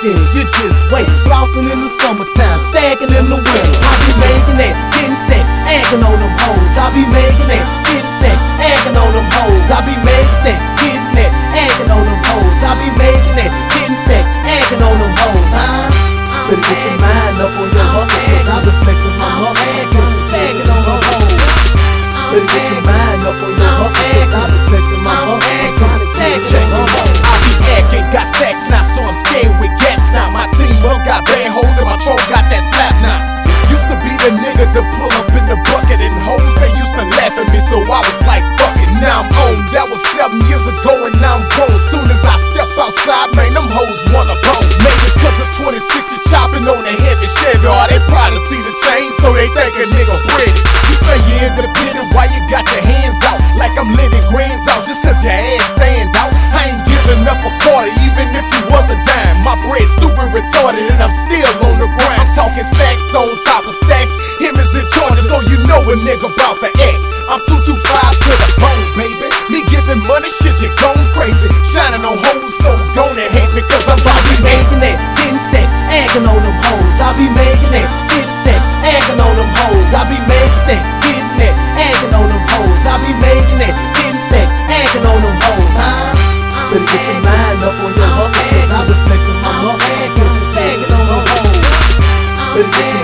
then, you just wait. Flossing in the summertime, stacking in the winter. I be making that, getting stacks, acting on them hoes. I be making that, getting stacks, acting on them hoes. I be making stacks, getting that, acting on them hoes. I be making that, getting stacks, acting on them hoes. Better get your mind up on your hustle, cause I be flexing my muscle, acting on them hoes. Better get your mind up on your hustle, cause I be flexing my muscle, acting on them hoes. I be acting, got stacks now, so I'm scared with gas now. My team up got bad hoes and my trunk got that slap now. Used to be the nigga to pull up in the bucket and hoes, they used to laugh at me, so I was like, fuck it, now I'm on. That was 7 years ago and now I'm grown. Soon as I step outside, man, them hoes wanna bone. Maybe it's cause of 26 you chopping on a heavy Chevy, or they probably see the chain, so they think a nigga pretty. You say you're independent, why you got your hands out? Like I'm letting grands out, just cause your ass stand out. I ain't giving up a quarter, even if you was a dime. My bread stupid retarded and I'm still on the grind. I'm talking stacks on top of stacks, him is in Georgia, so you know a nigga bout to act. I'm 225 to the bone, baby. Me giving money, shit, you gone crazy. Shining on hoes, so gonna hate me, cause I'm about to be making that, getting stacks, acting on them hoes. I be making that, getting stacks, acting on them hoes. I be making stacks, getting that, acting on them hoes. I be making that, getting stacks, acting on them hoes. Better get your mind up on your hustle, cause I be flexing my muscle, acting on them hoes. Better get your